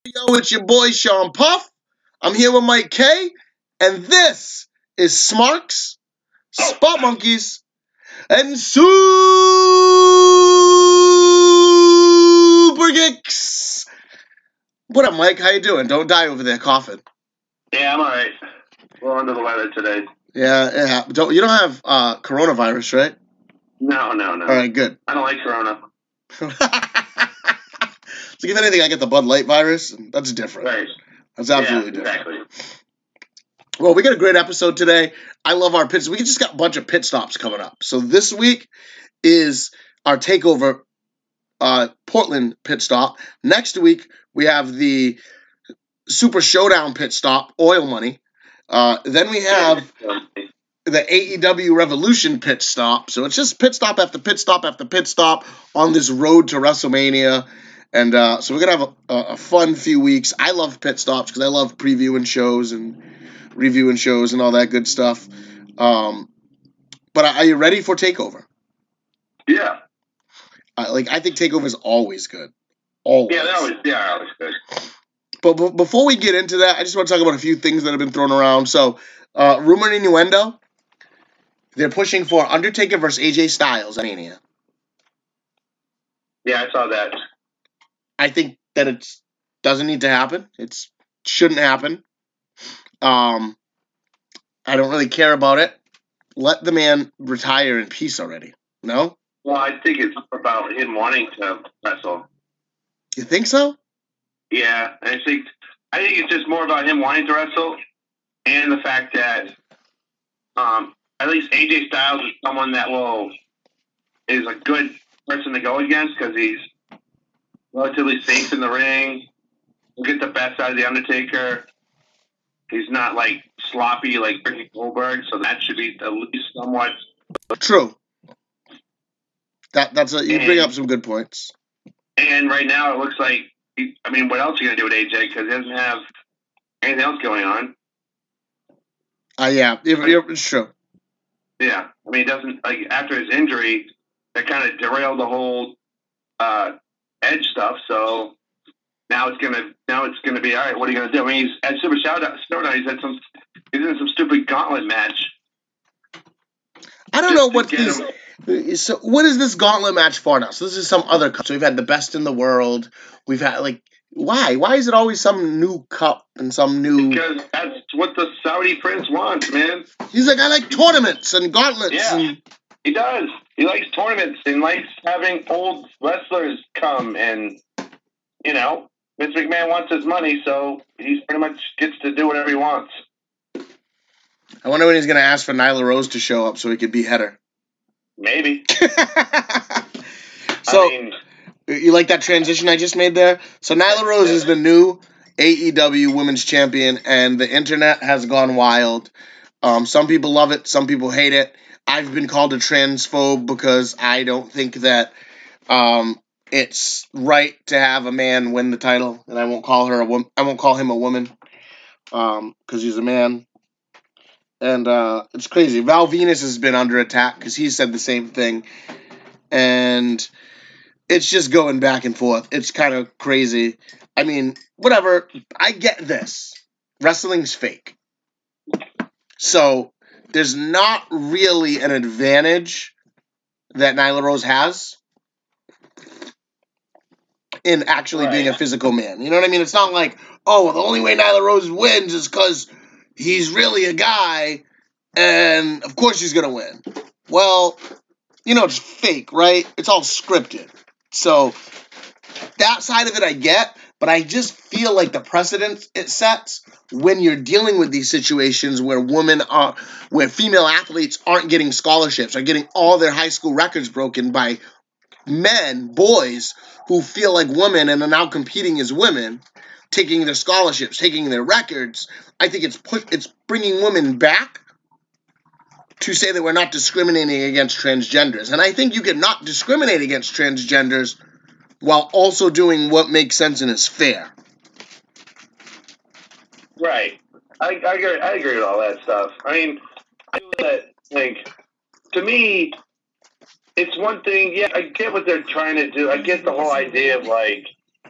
Yo, it's your boy Sean Puff. I'm here with Mike K, and this is Smarks, Spot Monkeys, and Super Geeks. What up, Mike? How you doing? Don't die over there coughing. Yeah, I'm alright. We're under the weather today. Yeah. You don't have coronavirus, right? No. All right, good. I don't like Corona. So if anything, I get the Bud Light virus. That's different. Right. That's absolutely different. Exactly. Well, we got a great episode today. I love our pits. We just got a bunch of pit stops coming up. So this week is our takeover Portland pit stop. Next week, we have the Super Showdown pit stop, Oil Money. Then we have the AEW Revolution pit stop. So it's just pit stop after pit stop after pit stop on this road to WrestleMania. And so we're going to have a fun few weeks. I love pit stops because I love previewing shows and reviewing shows and all that good stuff. But are you ready for TakeOver? Yeah. I think TakeOver is always good. Always. Yeah, they're always good. But before we get into that, I just want to talk about a few things that have been thrown around. So, rumor and innuendo, they're pushing for Undertaker versus AJ Styles at Mania. Yeah, I saw that. I think that it doesn't need to happen. It shouldn't happen. I don't really care about it. Let the man retire in peace already. No? Well, I think it's about him wanting to wrestle. You think so? Yeah, I think it's just more about him wanting to wrestle, and the fact that at least AJ Styles is someone that is a good person to go against because he's relatively safe in the ring. He'll get the best out of the Undertaker. He's not like sloppy like Ricky Goldberg, so that should be at least somewhat true. You bring up some good points. And right now it looks like, what else are you gonna do with AJ? Because he doesn't have anything else going on. Yeah, it's true. Yeah, he doesn't after his injury that kind of derailed the whole Edge stuff. So now it's gonna be all right. What are you gonna do? He's at Super Showdown. He's in some stupid gauntlet match. I don't know what this. So what is this gauntlet match for now? So this is some other cup. So we've had the best in the world. We've had why? Why is it always some new cup and some new? Because that's what the Saudi prince wants, man. He's like, I like tournaments and gauntlets. Yeah, he does. He likes tournaments and likes having old wrestlers come and Vince McMahon wants his money, so he pretty much gets to do whatever he wants. I wonder when he's going to ask for Nyla Rose to show up so he could beat Heather. Maybe. So, you like that transition I just made there? So Nyla Rose is the new AEW Women's Champion, and the internet has gone wild. Some people love it, some people hate it. I've been called a transphobe because I don't think that it's right to have a man win the title, and I won't call him a woman because he's a man. And it's crazy. Val Venus has been under attack because he said the same thing. And it's just going back and forth. It's kind of crazy. Whatever. I get this. Wrestling's fake. So there's not really an advantage that Nyla Rose has in actually being a physical man. You know what I mean? It's not like, the only way Nyla Rose wins is because he's really a guy, and of course he's going to win. Well, it's fake, right? It's all scripted. So that side of it I get, but I just feel like the precedent it sets when you're dealing with these situations where where female athletes aren't getting scholarships, are getting all their high school records broken by boys who feel like women and are now competing as women, taking their scholarships, taking their records. I think it's bringing women back to say that we're not discriminating against transgenders. And I think you can not discriminate against transgenders while also doing what makes sense and is fair. Right. I agree with all that stuff. To me, it's one thing. Yeah, I get what they're trying to do. I get the whole idea of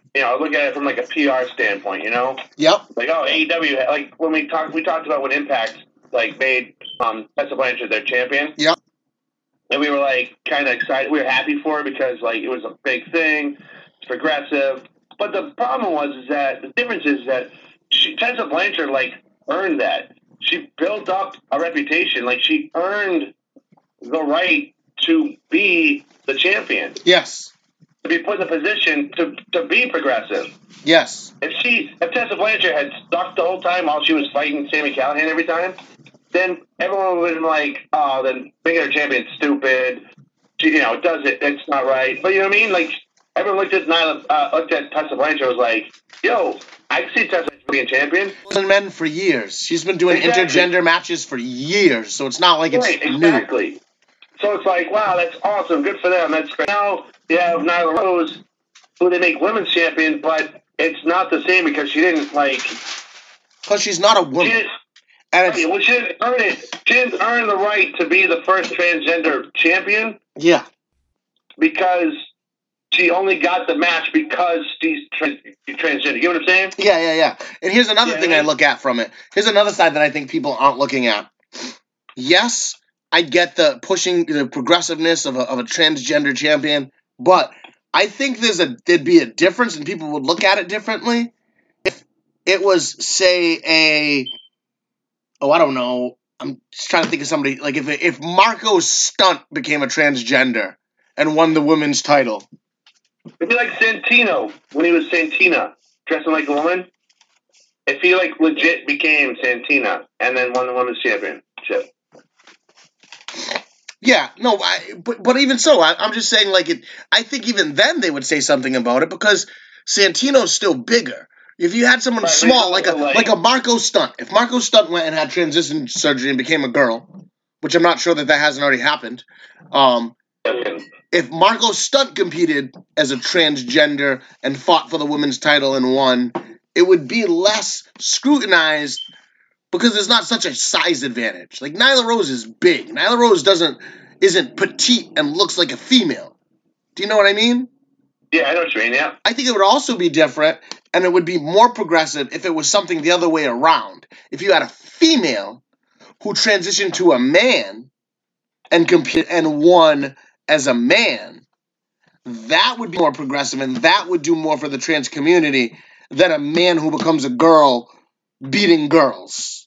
look at it from like a PR standpoint, Yep. like AEW, like when we talked about when Impact like made Tessa Blanchard their champion. Yep. And we were like kind of excited. We were happy for her because like it was a big thing. It's progressive. But the problem is that the difference is that Tessa Blanchard like earned that. She built up a reputation. Like she earned the right to be the champion. Yes. To be put in a position to be progressive. Yes. If Tessa Blanchard had stuck the whole time while she was fighting Sami Callihan every time, then everyone would have been like, oh, then making her champion stupid. She, does it. It's not right. But you know what I mean? Like, everyone looked at Tessa Blanchard and was like, yo, I can see Tessa being champion. Men for years. She's been doing intergender matches for years, so it's not like it's right, exactly. New. So it's like, wow, that's awesome. Good for them. That's great. Now you have Nyla Rose, who they make women's champion, but it's not the same because she didn't, like... Because she's not a woman. She didn't earn it. She didn't earn the right to be the first transgender champion. Yeah. Because she only got the match because she's transgender. You know what I'm saying? Yeah. And here's another thing I look at from it. Here's another side that I think people aren't looking at. Yes, I get the pushing the progressiveness of a transgender champion, but I think there'd be a difference and people would look at it differently if it was, say, I don't know. I'm just trying to think of somebody. Like, if Marco Stunt became a transgender and won the women's title. It'd be like Santino when he was Santina, dressing like a woman. If he, like, legit became Santina and then won the women's championship. Yeah, no, but even so, I'm just saying, like, I think even then they would say something about it because Santino's still bigger. If you had someone small, like a Marco Stunt, if Marco Stunt went and had transition surgery and became a girl, which I'm not sure that hasn't already happened, if Marco Stunt competed as a transgender and fought for the women's title and won, it would be less scrutinized because there's not such a size advantage. Like, Nyla Rose is big. Nyla Rose isn't petite and looks like a female. Do you know what I mean? Yeah, I know what you mean, yeah. I think it would also be different, and it would be more progressive if it was something the other way around. If you had a female who transitioned to a man and competed and won as a man, that would be more progressive, and that would do more for the trans community than a man who becomes a girl beating girls.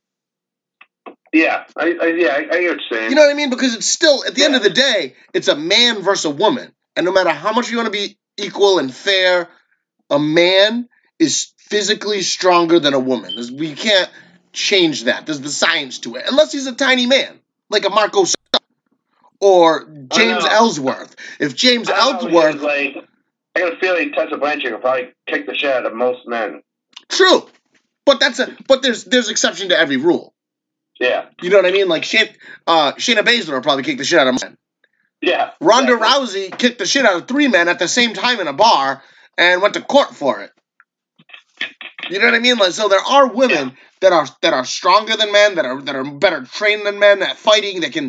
Yeah, I get what you're saying. You know what I mean? Because it's still, at the end of the day, it's a man versus a woman. And no matter how much you want to be equal and fair, a man is physically stronger than a woman. We can't change that. There's the science to it. Unless he's a tiny man, like a Marco Stunt or James Ellsworth. If James Ellsworth... I got a feeling Tessa Blanchard will probably kick the shit out of most men. True. But there's exception to every rule. Yeah. You know what I mean? Like, Shayna Baszler will probably kick the shit out of men. Yeah. Ronda Rousey kicked the shit out of 3 men at the same time in a bar and went to court for it. You know what I mean? Like, so there are women that are stronger than men, that are better trained than men at fighting, that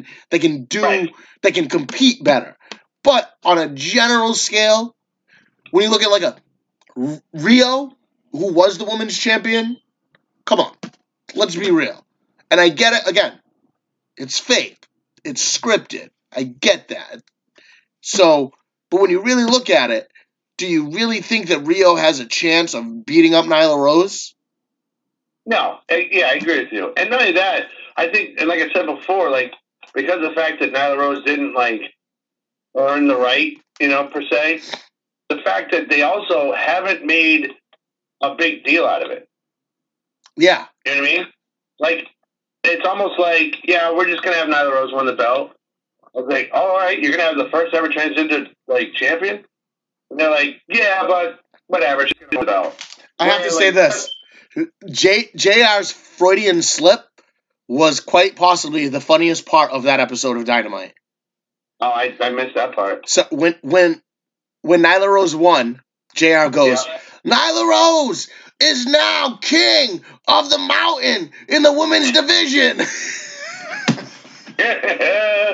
can compete better. But on a general scale, when you look at like a Rio, who was the women's champion, come on, let's be real. And I get it, again, it's fake, it's scripted, I get that. So, but when you really look at it, do you really think that Rio has a chance of beating up Nyla Rose? No, I agree with you. And not only that, I think, and like I said before, like, because of the fact that Nyla Rose didn't, like, earn the right, per se, the fact that they also haven't made a big deal out of it. Yeah. You know what I mean? Like, it's almost like, yeah, we're just going to have Nyla Rose win the belt. I was like, all right, you're going to have the first ever transgender, like, champion? And they're like, yeah, but whatever, she's going to win the belt. I have to say this. JR's Freudian slip was quite possibly the funniest part of that episode of Dynamite. Oh, I missed that part. So when Nyla Rose won, JR goes, Nyla Rose is now king of the mountain in the women's division.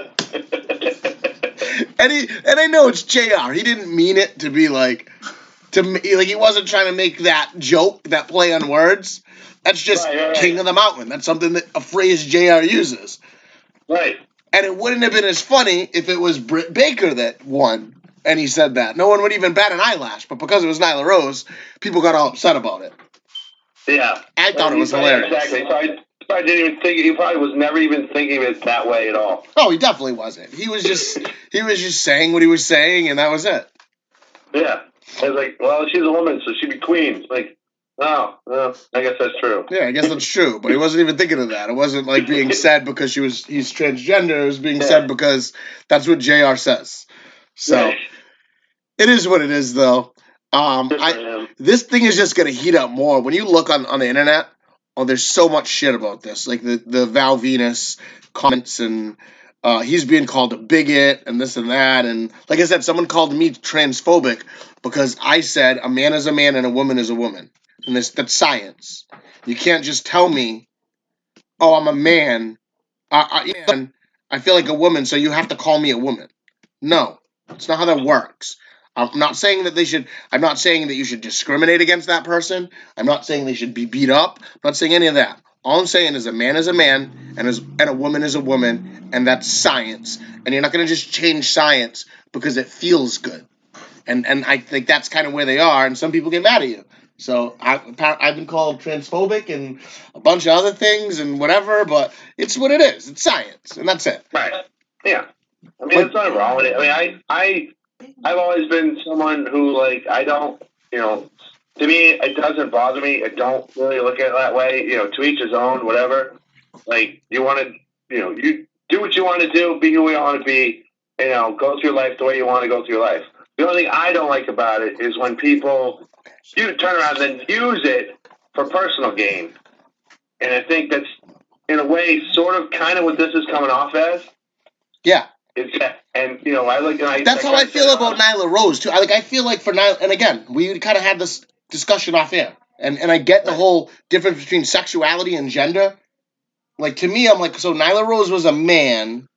And I know it's JR. He didn't mean it to be like to me, like he wasn't trying to make that joke, that play on words. That's just Right. King of the Mountain. That's something that a phrase JR uses. Right. And it wouldn't have been as funny if it was Britt Baker that won and he said that. No one would even bat an eyelash. But because it was Nyla Rose, people got all upset about it. Yeah. I thought it was hilarious. Exactly. So I didn't even think. He probably was never even thinking of it that way at all. Oh, he definitely wasn't. He was just saying what he was saying, and that was it. Yeah. I was like, well, she's a woman, so she'd be queen. Like, oh, I guess that's true. Yeah, I guess that's true. But he wasn't even thinking of that. It wasn't like being said because he's transgender. It was being said because that's what JR says. So it is what it is, though. This thing is just gonna heat up more when you look on the internet. Oh, there's so much shit about this, like the Val Venus comments, and he's being called a bigot and this and that, and like I said, someone called me transphobic because I said a man is a man and a woman is a woman, and that's science. You can't just tell me, oh, I'm a man, I feel like a woman, so you have to call me a woman. No, it's not how that works. I'm not saying that I'm not saying that you should discriminate against that person. I'm not saying they should be beat up. I'm not saying any of that. All I'm saying is a man is a man and a woman is a woman, and that's science. And you're not going to just change science because it feels good. And I think that's kind of where they are, and some people get mad at you. So I've been called transphobic and a bunch of other things and whatever, but it's what it is. It's science, and that's it. Right. Yeah. I mean, there's nothing wrong with it. I mean, I've always been someone who, like, I don't, to me, it doesn't bother me. I don't really look at it that way. To each his own, whatever. Like, you want to, you do what you want to do, be who you want to be, go through life the way you want to go through life. The only thing I don't like about it is when people turn around and use it for personal gain. And I think that's, in a way, sort of kind of what this is coming off as. Yeah. And I look and that's how I feel about Nyla Rose too. I feel like for Nyla, and again, we kind of had this discussion off air, and I get the whole difference between sexuality and gender. Like, to me, I'm like, so Nyla Rose was a man.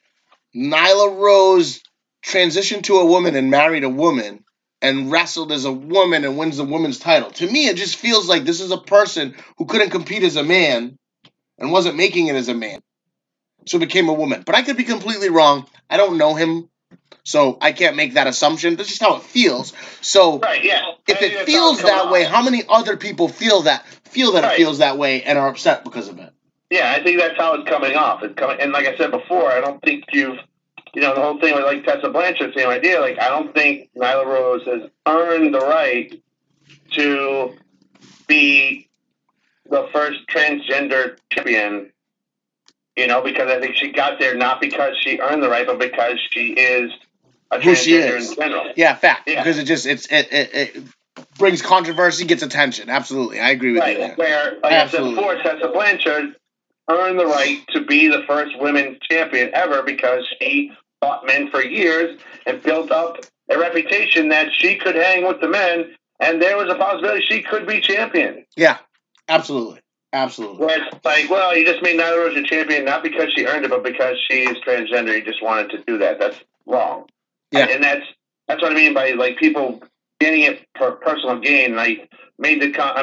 Nyla Rose transitioned to a woman and married a woman and wrestled as a woman and wins the women's title. To me, it just feels like this is a person who couldn't compete as a man and wasn't making it as a man, so became a woman. But I could be completely wrong. I don't know him, so I can't make that assumption. That's just how it feels. So right, yeah. If it feels that way, how many other people feel that it feels that way and are upset because of it? Yeah, I think that's how it's coming off. And like I said before, I don't think the whole thing with like Tessa Blanchard, same idea. Like, I don't think Nyla Rose has earned the right to be the first transgender champion. Because I think she got there not because she earned the right, but because she is a transgender in general. Yeah, fact. Yeah. Because it brings controversy, gets attention. Absolutely, I agree with you there. Where, like I said before, Tessa Blanchard earned the right to be the first women's champion ever because she fought men for years and built up a reputation that she could hang with the men, and there was a possibility she could be champion. Yeah, absolutely. Absolutely. Where it's like, well, you just made Nyla Rose a champion not because she earned it, but because she is transgender. You just wanted to do that. That's wrong. Yeah, and that's what I mean by like people getting it for personal gain. And I made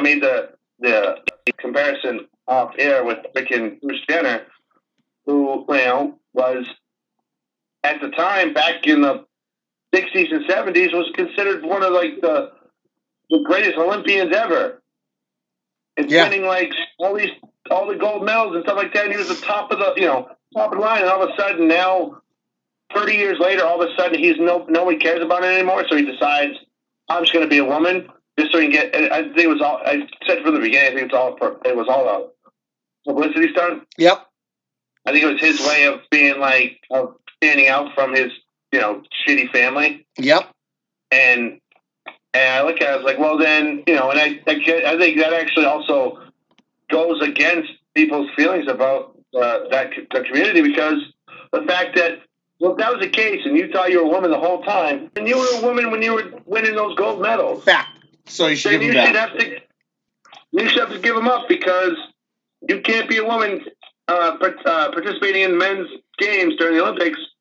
the comparison off air with freaking Bruce Jenner, who was at the time back in the 60s and 70s was considered one of like the greatest Olympians ever. And winning like all the gold medals and stuff like that, and he was the top of the line. And all of a sudden now, 30 years later, all of a sudden nobody cares about it anymore. So he decides, I'm just going to be a woman just so he can get. And I think it was all. I said from the beginning, I think it was all a publicity stunt. Yep. I think it was his way of being like of standing out from his shitty family. Yep. And I look at it, I was like, well, then, and I think that actually also goes against people's feelings about the community, because the fact that, well, if that was the case and you thought you were a woman the whole time, and you were a woman when you were winning those gold medals. Fact. So you should give them back. You should have to give them up, because you can't be a woman participating in men's games during the Olympics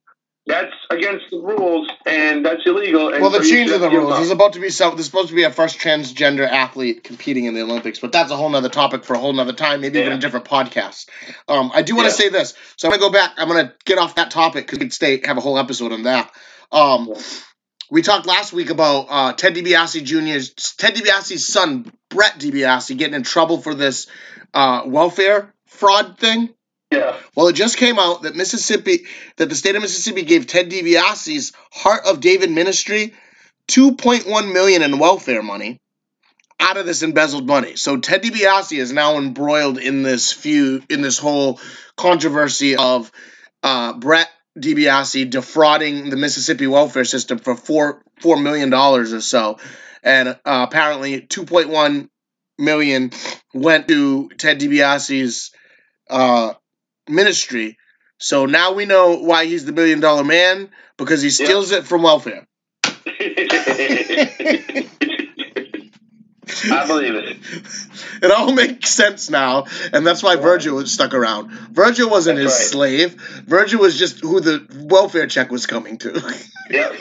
That's against the rules, and that's illegal. And well, they're so you changing should the give rules. up. There's supposed to be a first transgender athlete competing in the Olympics, but that's a whole nother topic for a whole nother time, maybe even a different podcast. I do want to say this, so I'm going to go back. I'm going to get off that topic because we could have a whole episode on that. We talked last week about Ted DiBiase's son, Brett DiBiase, getting in trouble for this welfare fraud thing. Yeah. Well, it just came out that the state of Mississippi gave Ted DiBiase's Heart of David Ministry $2.1 million in welfare money out of this embezzled money. So Ted DiBiase is now embroiled in this whole controversy of Brett DiBiase defrauding the Mississippi welfare system for $4 million or so, and apparently $2.1 million went to Ted DiBiase's ministry. So now we know why he's the $1 billion man, because he steals it from welfare. I believe it. It all makes sense now, and that's why Virgil was stuck around. Virgil wasn't his slave. Virgil was just who the welfare check was coming to. Yep.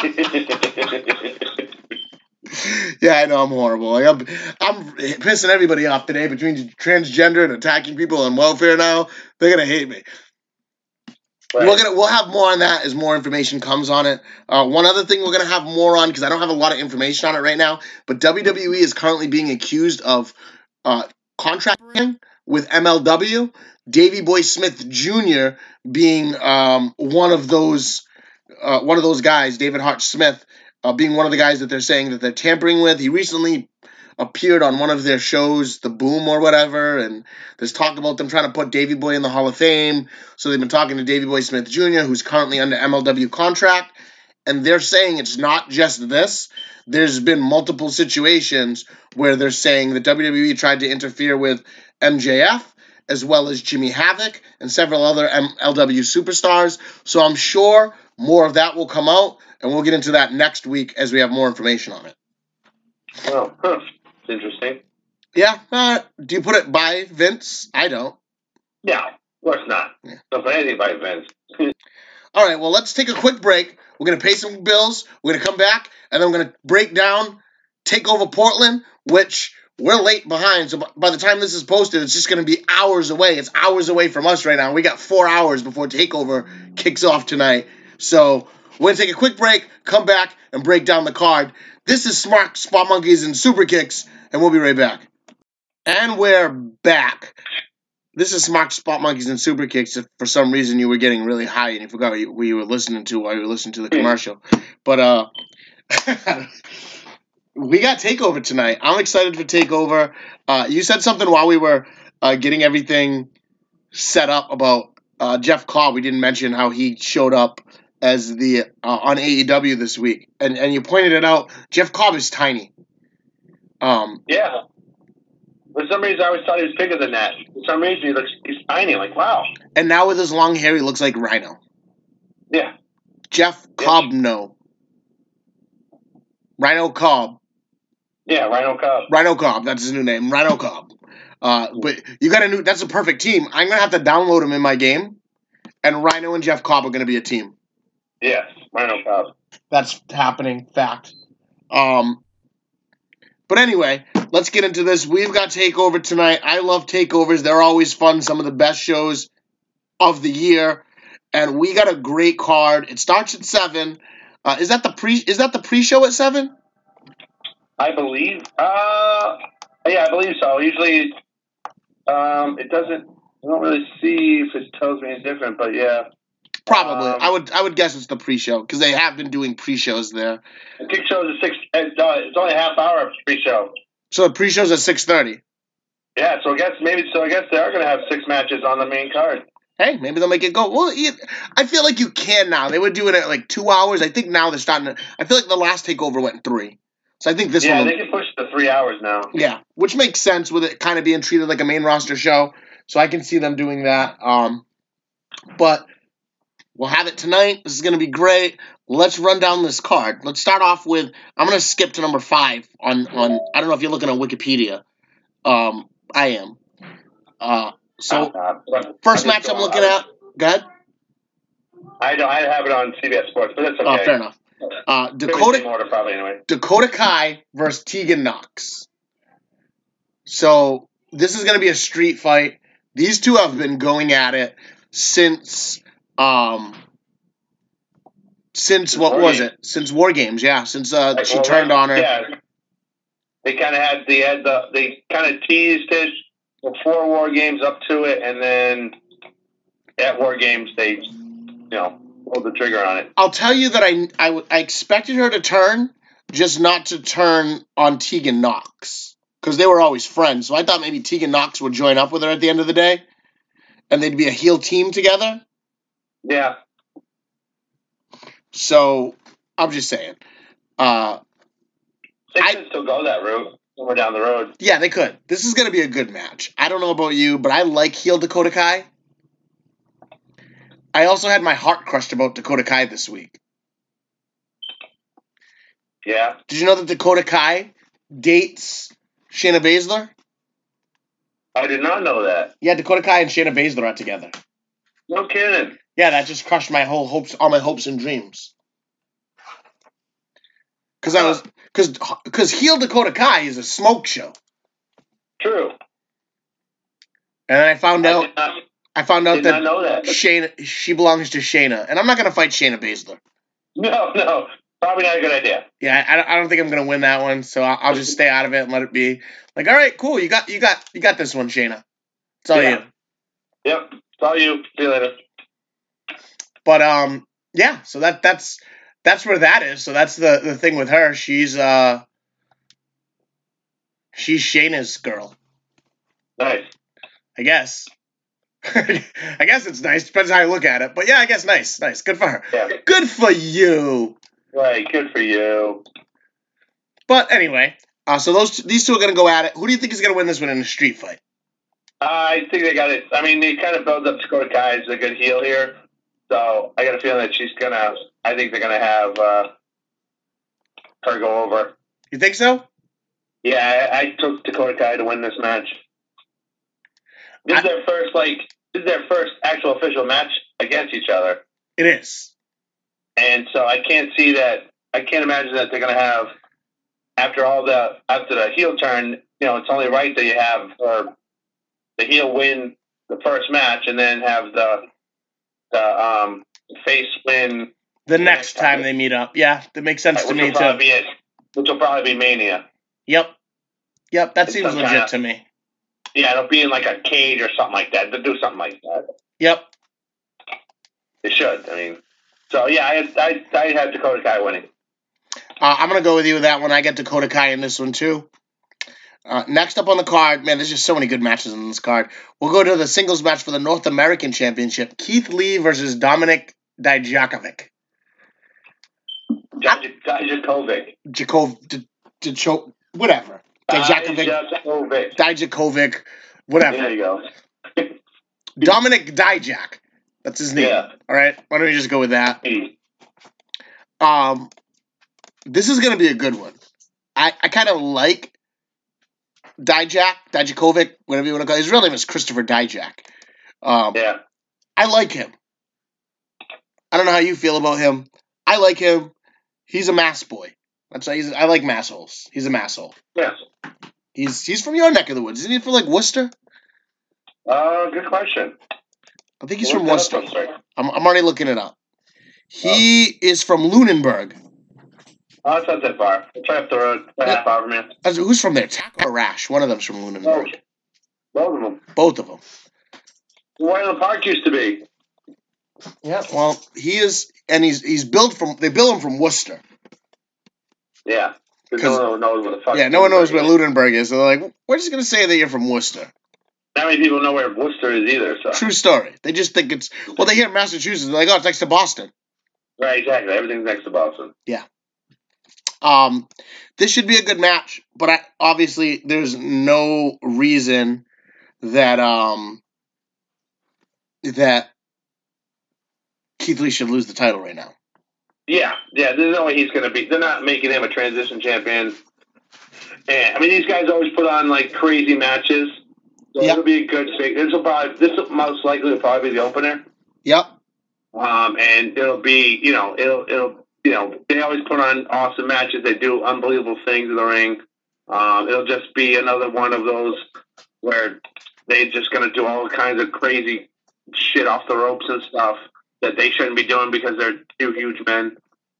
Yeah, I know I'm horrible. I'm pissing everybody off today between transgender and attacking people on welfare now. They're gonna hate me. Right. We'll have more on that as more information comes on it. One other thing we're gonna have more on, because I don't have a lot of information on it right now, but WWE is currently being accused of contracting with MLW. Davey Boy Smith Jr. being one of those guys, David Hart Smith, being one of the guys that they're saying that they're tampering with. He recently appeared on one of their shows, The Boom or whatever, and there's talk about them trying to put Davey Boy in the Hall of Fame. So they've been talking to Davey Boy Smith Jr., who's currently under MLW contract, and they're saying it's not just this. There's been multiple situations where they're saying that WWE tried to interfere with MJF, as well as Jimmy Havoc and several other MLW superstars. So I'm sure more of that will come out, and we'll get into that next week as we have more information on it. Oh, it's interesting. Yeah. Do you put it by Vince? I don't. No, of course not. Yeah. Don't put anything by Vince. All right, well, let's take a quick break. We're going to pay some bills. We're going to come back, and then we're going to break down TakeOver Portland, which we're late behind. So by the time this is posted, it's just going to be hours away. It's hours away from us right now. We got 4 hours before TakeOver kicks off tonight. So we're going to take a quick break, come back, and break down the card. This is Smart Spot Monkeys and Super Kicks, and we'll be right back. And we're back. This is Smart Spot Monkeys and Super Kicks. If for some reason you were getting really high and you forgot what you were listening to while you were listening to the commercial. But we got TakeOver tonight. I'm excited for TakeOver. You said something while we were getting everything set up about Jeff Cobb. We didn't mention how he showed up as the on AEW this week, and you pointed it out. Jeff Cobb is tiny. Yeah. For some reason, I always thought he was bigger than that. For some reason, he's tiny. Like, wow. And now with his long hair, he looks like Rhino. Yeah. Jeff Cobb, no. Rhino Cobb. Yeah, Rhino Cobb. Rhino Cobb, that's his new name. Rhino Cobb. But you got that's a perfect team. I'm going to have to download him in my game, and Rhino and Jeff Cobb are going to be a team. Yes, Rhino Cobb. That's happening. Fact. But anyway, let's get into this. We've got TakeOver tonight. I love TakeOvers. They're always fun. Some of the best shows of the year. And we got a great card. It starts at 7. Is that the pre-show at 7? I believe. Yeah, I believe so. Usually, it doesn't. I don't really see if it tells me any different, but yeah. Probably. I would guess it's the pre-show because they have been doing pre-shows there. The pre-show is 6. It's only a half hour pre-show. So the pre-show's at 6:30. Yeah, so I guess they are going to have 6 matches on the main card. Hey, maybe they'll make it go. Well, I feel like you can now. They were doing it at like 2 hours. I think now they're starting to. I feel like the last TakeOver went in 3. So I think this one. Yeah, they can push to 3 hours now. Yeah, which makes sense with it kind of being treated like a main roster show. So I can see them doing that. But we'll have it tonight. This is going to be great. Let's run down this card. Let's start off with. I'm going to skip to number 5 on. I don't know if you're looking on Wikipedia. I am. So first match I'm looking at. Go ahead. I have it on CBS Sports, but that's okay. Oh, fair enough. Dakota Kai versus Tegan Knox. So this is going to be a street fight. These two have been going at it since what was it? Since War Games, yeah. Since she turned on her. Yeah. They kind of they kind of teased it before War Games up to it, and then at War Games they, pulled the trigger on it. I'll tell you that I expected her to turn, just not to turn on Tegan Knox, because they were always friends. So I thought maybe Tegan Knox would join up with her at the end of the day, and they'd be a heel team together. Yeah. So I'm just saying. They could still go that route somewhere down the road. Yeah, they could. This is going to be a good match. I don't know about you, but I like heel Dakota Kai. I also had my heart crushed about Dakota Kai this week. Yeah. Did you know that Dakota Kai dates Shayna Baszler? I did not know that. Yeah, Dakota Kai and Shayna Baszler are together. No kidding. Yeah, that just crushed all my hopes and dreams. Because heel Dakota Kai is a smoke show. True. And I found out that Shayna, she belongs to Shayna, and I'm not gonna fight Shayna Baszler. No, probably not a good idea. Yeah, I don't think I'm gonna win that one, so I'll just stay out of it and let it be. Like, all right, cool, you got this one, Shayna. It's all you. Yep, it's all you. See you later. But yeah, so that's where that is. So that's the thing with her. She's Shayna's girl. Nice. I guess. I guess it's nice. Depends how you look at it. But yeah, I guess nice. Good for her. Yeah. Good for you. Right, good for you. But anyway, so these two are going to go at it. Who do you think is going to win this one in a street fight? I think they got it. I mean, they kind of build up Dakota Kai as a good heel here. So I got a feeling that I think they're going to have her go over. You think so? Yeah, I took Dakota Kai to win this match. This is their first actual official match against each other. It is. And so I can't imagine that they're going to have, after the heel turn, it's only right that you have the heel win the first match and then have the face win the next time they meet up. Yeah, that makes sense to me too. Which will probably be Mania. Yep, that seems legit to me. Yeah, it'll be in like a cage or something like that. They'll do something like that. Yep. They should. I mean, so yeah, I had Dakota Kai winning. I'm going to go with you with that one. I get Dakota Kai in this one too. Next up on the card, man, there's just so many good matches on this card. We'll go to the singles match for the North American Championship. Keith Lee versus Dominik Dijakovic. Whatever. Dijakovic, whatever. There you go. Dominik Dijak. That's his name. Yeah. All right. Why don't we just go with that? This is going to be a good one. I kind of like Dijakovic, whatever you want to call it. His real name is Christopher Dijak. Yeah. I like him. I don't know how you feel about him. I like him. He's a mass boy. I like mass holes. He's a mass hole. Yeah. He's from your neck of the woods. Isn't he from like Worcester? Good question. I think he's from Worcester. I'm already looking it up. He is from Lunenburg. Oh, it's not that far. It's right up the road. Half hour, man. Who's from there? Taco or Rash? One of them's from Lunenburg. Both of them. Both of them. Where the park used to be. Yeah, well, he is, and he's built from. They built him from Worcester. Yeah, because no one knows where the fuck. Yeah, no one knows where Lunenburg is. So they're like, we're just gonna say that you're from Worcester. Not many people know where Worcester is either. So. True story. They just think it's. Well, they hear Massachusetts. They're like, oh, it's next to Boston. Right, exactly. Everything's next to Boston. Yeah. This should be a good match, but obviously there's no reason that Keith Lee should lose the title right now. Yeah. There's no way he's going to be. They're not making him a transition champion. And I mean, these guys always put on like crazy matches. So it'll be a good thing. This will most likely be the opener. Yep. And it'll be, they always put on awesome matches. They do unbelievable things in the ring. It'll just be another one of those where they're just going to do all kinds of crazy shit off the ropes and stuff that they shouldn't be doing because they're two huge men.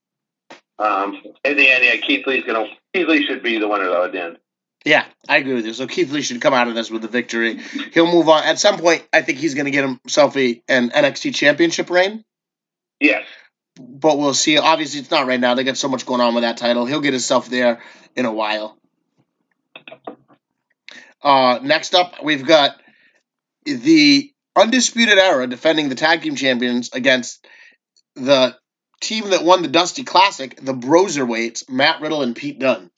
In the end, yeah, Keith Lee should be the winner though at the end. Yeah, I agree with you. So Keith Lee should come out of this with the victory. He'll move on. At some point, I think he's going to get himself an NXT championship reign. Yes. But we'll see. Obviously, it's not right now. They got so much going on with that title. He'll get himself there in a while. Next up, we've got the Undisputed Era defending the Tag Team Champions against the team that won the Dusty Classic, the Broserweights, Matt Riddle and Pete Dunne.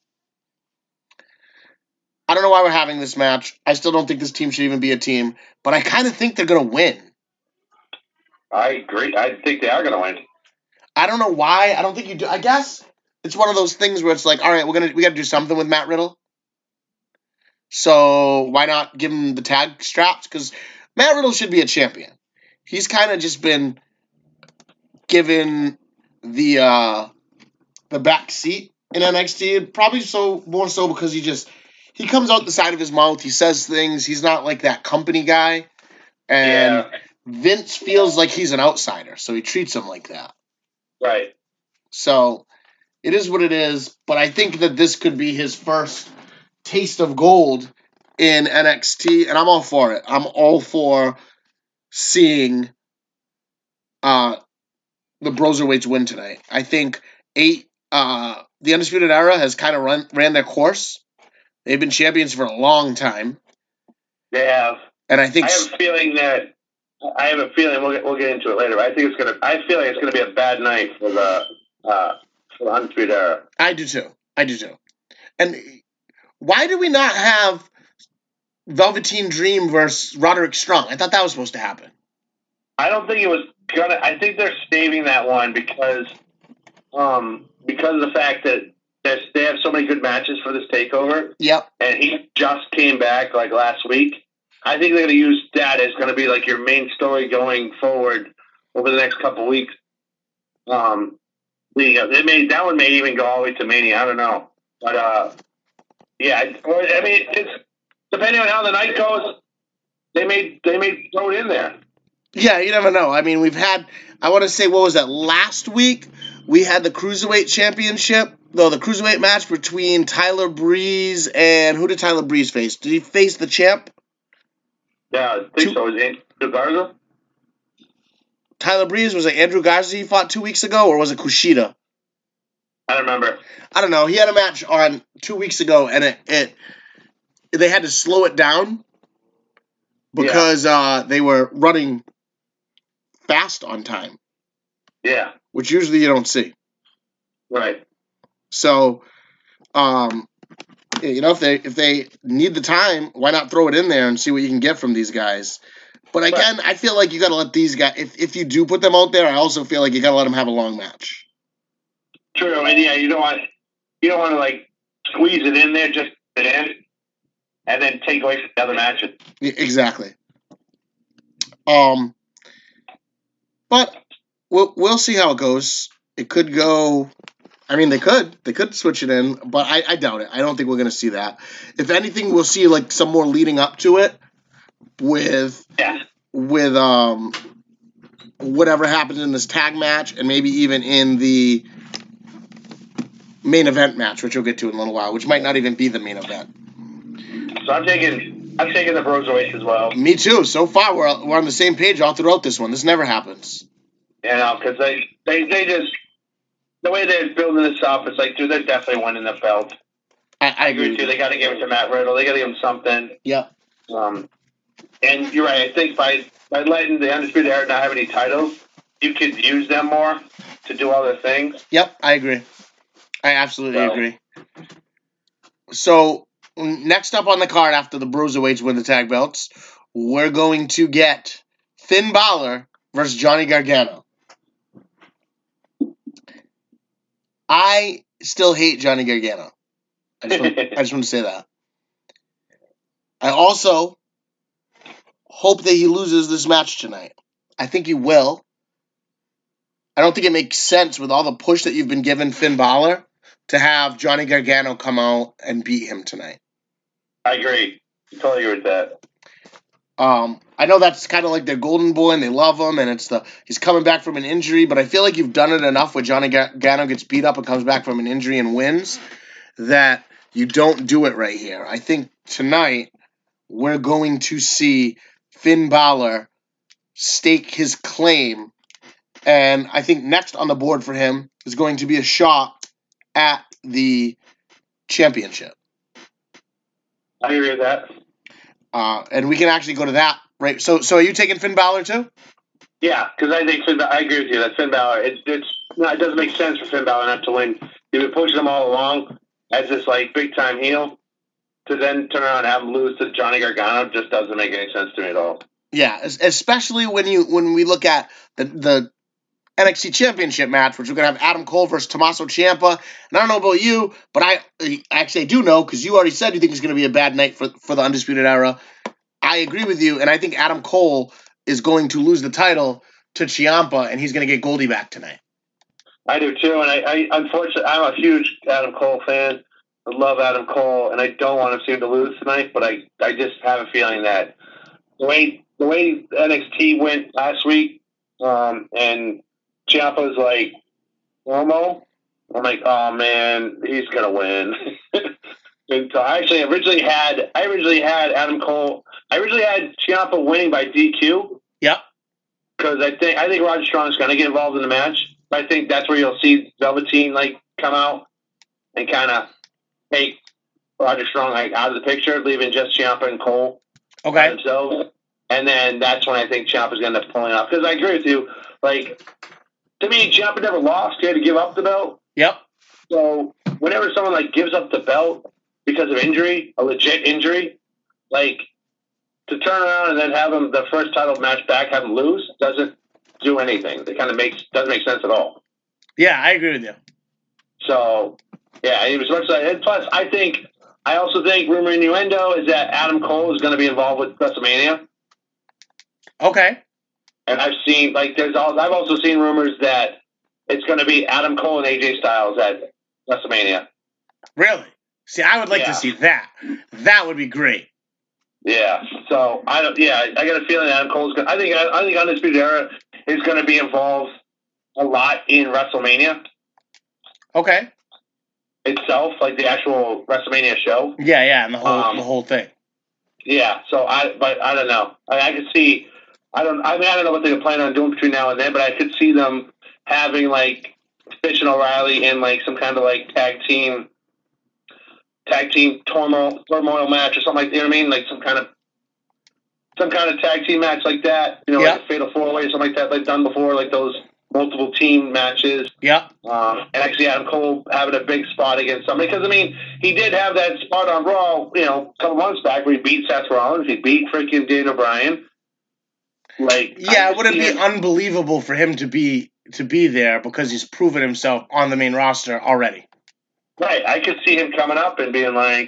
I don't know why we're having this match. I still don't think this team should even be a team, but I kind of think they're going to win. I agree. I think they are going to win. I don't know why. I don't think you do. I guess it's one of those things where it's like, all right, we got to do something with Matt Riddle. So why not give him the tag straps? Because Matt Riddle should be a champion. He's kind of just been given the back seat in NXT. Probably more so because he comes out the side of his mouth. He says things. He's not like that company guy. And Vince feels like he's an outsider, so he treats him like that. Right. So it is what it is. But I think that this could be his first taste of gold in NXT, and I'm all for it. I'm all for seeing the Broserweights win tonight. I think the Undisputed Era has kind of ran their course. They've been champions for a long time. They have. And I have a feeling we'll get into it later. But I feel like it's gonna be a bad night for the Undisputed Era. I do too. And why do we not have Velveteen Dream versus Roderick Strong? I thought that was supposed to happen. I don't think it was gonna. I think they're saving that one because of the fact that they have so many good matches for this takeover. Yep. And he just came back like last week. I think they're going to use that as going to be like your main story going forward over the next couple weeks. Leading up, that one may even go all the way to Mania. I don't know, but yeah. I mean, it's depending on how the night goes. They may throw it in there. Yeah, you never know. I mean, we've had. I want to say, what was that? Last week we had the Cruiserweight Championship. No, the Cruiserweight match between Tyler Breeze and who did Tyler Breeze face? Did he face the champ? Yeah, I think so. Was it Andrew Garza? Tyler Breeze, was it Andrew Garza he fought 2 weeks ago, or was it Kushida? I don't remember. I don't know. He had a match on 2 weeks ago, and they had to slow it down because they were running fast on time. Yeah. Which usually you don't see. Right. So, if they need the time, why not throw it in there and see what you can get from these guys? But again, I feel like you got to let these guys. If you do put them out there, I also feel like you got to let them have a long match. True, and yeah, you don't want to like squeeze it in there just at the end, and then take away from the other matches. Exactly. But we'll see how it goes. It could go. I mean, they could switch it in, but I doubt it. I don't think we're going to see that. If anything, we'll see like some more leading up to it with whatever happens in this tag match, and maybe even in the main event match, which we'll get to in a little while, which might not even be the main event. So I'm taking the Broserweights as well. Me too. So far, we're on the same page all throughout this one. This never happens. Yeah, because they just. The way they're building this up, it's like, dude, they're definitely winning the belt. I agree with you. They got to give it to Matt Riddle. They got to give him something. Yep. And you're right. I think by letting the Undisputed Era not have any titles, you could use them more to do other things. Yep, I agree. I absolutely agree. So, next up on the card after the Broserweights win the tag belts, we're going to get Finn Balor versus Johnny Gargano. I still hate Johnny Gargano. I just want to say that. I also hope that he loses this match tonight. I think he will. I don't think it makes sense with all the push that you've been giving Finn Balor to have Johnny Gargano come out and beat him tonight. I agree. I totally agree with that. I know that's kind of like their golden boy, and they love him, and he's coming back from an injury, but I feel like you've done it enough where Johnny Gargano gets beat up and comes back from an injury and wins that you don't do it right here. I think tonight we're going to see Finn Balor stake his claim, and I think next on the board for him is going to be a shot at the championship. I agree with that. And we can actually go to that, right? So are you taking Finn Balor too? Yeah, because I think I agree with you that Finn Balor, it doesn't make sense for Finn Balor not to win. You've been pushing him all along as this like big time heel, to then turn around and have him lose to Johnny Gargano just doesn't make any sense to me at all. Yeah, especially when we look at the NXT Championship match, which we're going to have Adam Cole versus Tommaso Ciampa. And I don't know about you, but I actually do know, because you already said you think it's going to be a bad night for the Undisputed Era. I agree with you, and I think Adam Cole is going to lose the title to Ciampa, and he's going to get Goldie back tonight. I do too, and I unfortunately, I'm a huge Adam Cole fan. I love Adam Cole, and I don't want to see him to lose tonight, but I just have a feeling that the way NXT went last week, and Ciampa's like, Romo, I'm like, oh man, he's gonna win. And so I originally had Adam Cole. I originally had Ciampa winning by DQ. Yep. Because I think Roger Strong's gonna get involved in the match. I think that's where you'll see Velveteen like come out and kind of take Roger Strong like out of the picture, leaving just Ciampa and Cole by themselves. And then that's when I think Ciampa's going to end up pulling off. Because I agree with you. Like, to me, Ciampa never lost. He had to give up the belt. Yep. So whenever someone like gives up the belt because of injury, a legit injury, like to turn around and then have him the first title match back, have him lose, doesn't do anything. It kind of doesn't make sense at all. Yeah, I agree with you. So yeah, it was much like. And plus, I also think rumor innuendo is that Adam Cole is going to be involved with WrestleMania. Okay. And I've seen I've also seen rumors that it's going to be Adam Cole and AJ Styles at WrestleMania. Really? See, I would like to see that. That would be great. Yeah. So I got a feeling Adam Cole's going. I think Undisputed Era is going to be involved a lot in WrestleMania. Okay. Itself, like the actual WrestleMania show. Yeah, and the whole thing. Yeah. So I don't know. I could see. I don't know what they're planning on doing between now and then, but I could see them having like Fish and O'Reilly in like some kind of like tag team turmoil match or something like that. You know what I mean? Like some kind of tag team match like that. You know, like a Fatal 4-Way or something like that, like done before, like those multiple team matches. Yeah. And actually Adam Cole having a big spot against somebody. Because, I mean, he did have that spot on Raw, you know, a couple months back where he beat Seth Rollins. He beat freaking Daniel Bryan. Like, yeah, would it be unbelievable for him to be there because he's proven himself on the main roster already? Right. I could see him coming up and being like,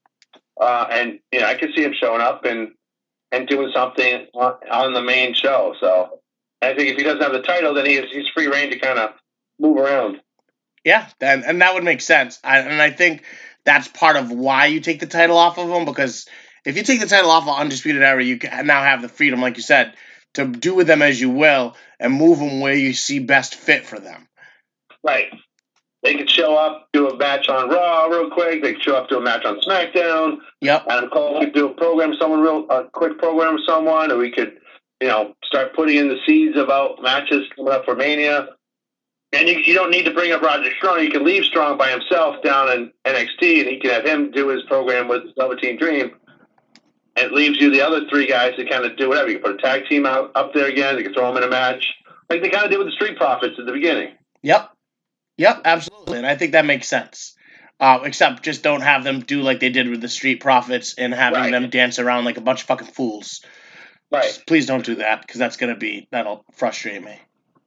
I could see him showing up and doing something on the main show. So I think if he doesn't have the title, then he's free reign to kind of move around. Yeah, and that would make sense. And I think that's part of why you take the title off of him, because if you take the title off of Undisputed Era, you can now have the freedom, like you said, to do with them as you will and move them where you see best fit for them. Right. They could show up, do a match on Raw real quick. They could show up, do a match on SmackDown. Yep. Adam Cole could do a quick program with someone, or we could, start putting in the seeds about matches coming up for Mania. And you don't need to bring up Roger Strong. You can leave Strong by himself down in NXT, and he can have him do his program with Velveteen Dream. It leaves you the other three guys to kind of do whatever. You can put a tag team up there again. You can throw them in a match, like they kind of did with the Street Profits at the beginning. Yep, absolutely. And I think that makes sense. Except just don't have them do like they did with the Street Profits and having them dance around like a bunch of fucking fools. Right. Just please don't do that, because that'll frustrate me.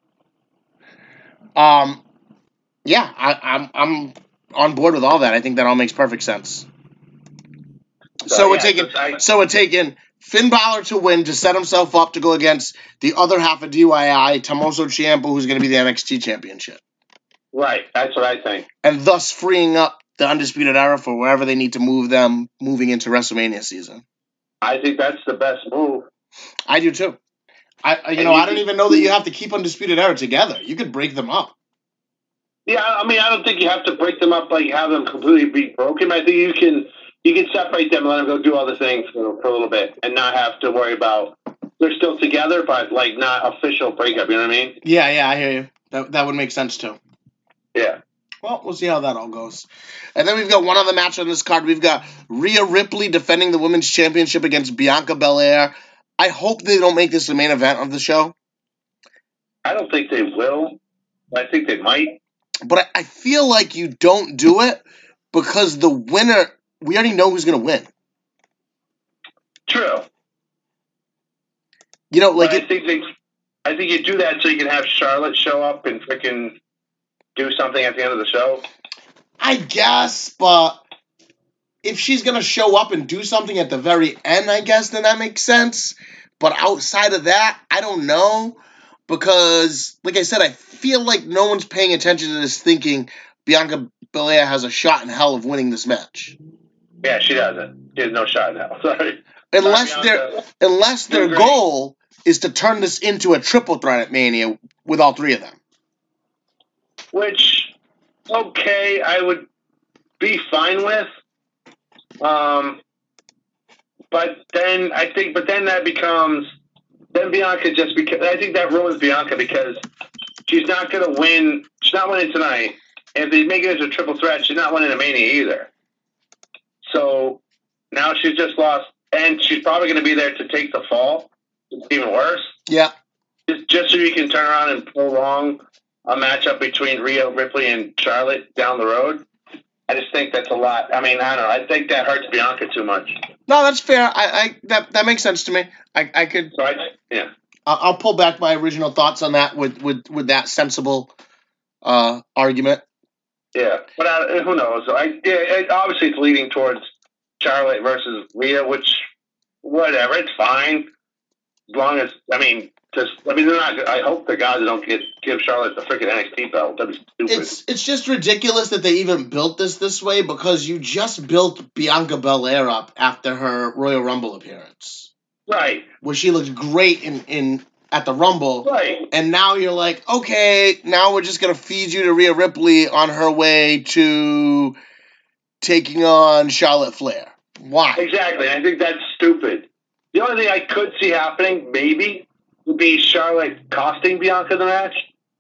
I'm on board with all that. I think that all makes perfect sense. So we're taking Finn Balor to win to set himself up to go against the other half of DIY, Tommaso Ciampa, who's going to be the NXT championship. Right. That's what I think. And thus freeing up the Undisputed Era for wherever they need to move them moving into WrestleMania season. I think that's the best move. I do too. I don't even know that you have to keep Undisputed Era together. You could break them up. Yeah, I mean, I don't think you have to break them up, like have them completely be broken. I think you can separate them and let them go do other things for a little bit and not have to worry about they're still together, but like not official breakup. You know what I mean? Yeah, I hear you. That would make sense too. Yeah. Well, we'll see how that all goes. And then we've got one other match on this card. We've got Rhea Ripley defending the Women's Championship against Bianca Belair. I hope they don't make this the main event of the show. I don't think they will. I think they might. But I feel like you don't do it because the winner, we already know who's going to win. True. You know, like I think you do that so you can have Charlotte show up and freaking do something at the end of the show. I guess, but if she's going to show up and do something at the very end, I guess, then that makes sense. But outside of that, I don't know. Because, like I said, I feel like no one's paying attention to this thinking Bianca Belair has a shot in hell of winning this match. Yeah, she doesn't. She has no shot in hell. Sorry. Unless their goal is to turn this into a triple threat at Mania with all three of them. Which, okay, I would be fine with. But then that becomes. Then Bianca just because I think that ruins Bianca because she's not going to win. She's not winning tonight. And if they make it as a triple threat, she's not winning a Mania either. So now she's just lost, and she's probably going to be there to take the fall. It's even worse. Yeah. Just so you can turn around and prolong a matchup between Rhea Ripley and Charlotte down the road. I just think that's a lot. I mean, I don't know. I think that hurts Bianca too much. No, that's fair. That makes sense to me. I'll pull back my original thoughts on that with that sensible argument. Yeah, but who knows? Obviously it's leading towards Charlotte versus Rhea, which whatever, it's fine as long as they're not. I hope the guys don't give Charlotte the freaking NXT belt. That'd be stupid. It's just ridiculous that they even built this way because you just built Bianca Belair up after her Royal Rumble appearance, right? Where she looked great in at the Rumble, right? And now you're like, okay, now we're just gonna feed you to Rhea Ripley on her way to taking on Charlotte Flair. Why? Exactly. I think that's stupid. The only thing I could see happening, maybe, would be Charlotte costing Bianca the match.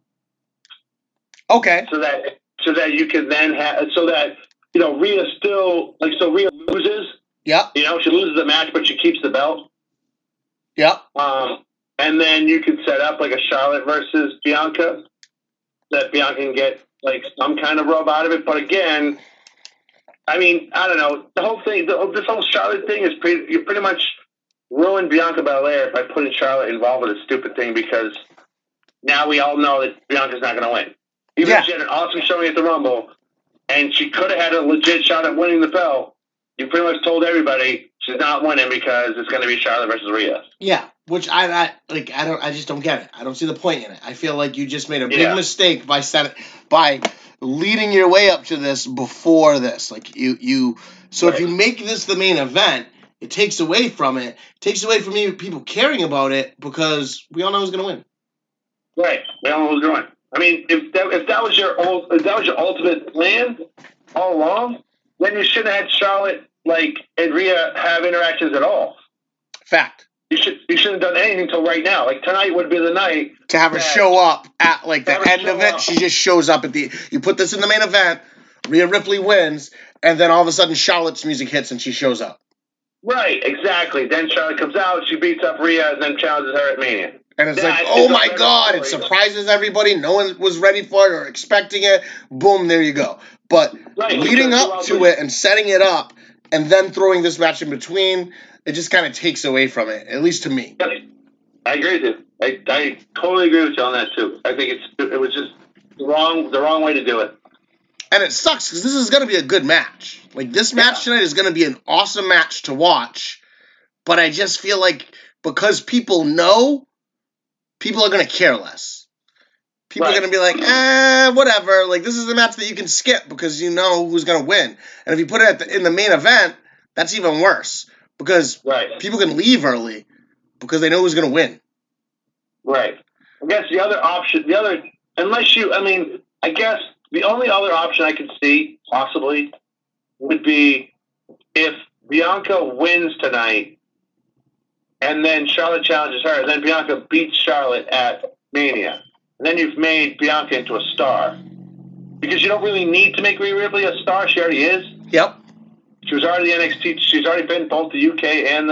Okay. So that you can then have Rhea still Rhea loses. Yep. She loses the match, but she keeps the belt. Yep. And then you can set up like a Charlotte versus Bianca, that Bianca can get like some kind of rub out of it. But again, I mean, I don't know. The whole thing, this whole Charlotte thing is you pretty much ruined Bianca Belair by putting Charlotte involved with a stupid thing because now we all know that Bianca's not going to win. Even if she had an awesome showing at the Rumble and she could have had a legit shot at winning the belt, you pretty much told everybody she's not winning because it's going to be Charlotte versus Rhea. Yeah, which I just don't get it. I don't see the point in it. I feel like you just made a big mistake by leading your way up to this before this. Like you so if you make this the main event, it takes away from it. It takes away from even people caring about it because we all know who's going to win. Right, we all know who's going to win. I mean, if that was your ultimate plan all along, then you shouldn't have had Charlotte and Rhea have interactions at all. Fact. You shouldn't have done anything until right now. Like tonight would be the night to have her show up at the end of it. She just shows up at you put this in the main event. Rhea Ripley wins, and then all of a sudden Charlotte's music hits and she shows up. Right, exactly. Then Charlotte comes out, she beats up Rhea, and then challenges her at Mania. And it's oh my God, it surprises everybody. No one was ready for it or expecting it. Boom, there you go. But leading up to it and setting it up and then throwing this match in between, it just kind of takes away from it, at least to me. I agree with you. I totally agree with you on that, too. I think it was just the wrong way to do it. And it sucks because this is going to be a good match. Like, this match tonight is going to be an awesome match to watch. But I just feel like because people know, people are going to care less. People are going to be like, whatever. Like, this is the match that you can skip because you know who's going to win. And if you put it in the main event, that's even worse because people can leave early because they know who's going to win. Right. I guess the other option, I guess the only other option I could see possibly would be if Bianca wins tonight and then Charlotte challenges her, and then Bianca beats Charlotte at Mania. And then you've made Bianca into a star. Because you don't really need to make Rhea Ripley a star. She already is. Yep. She was already NXT. She's already been both the UK and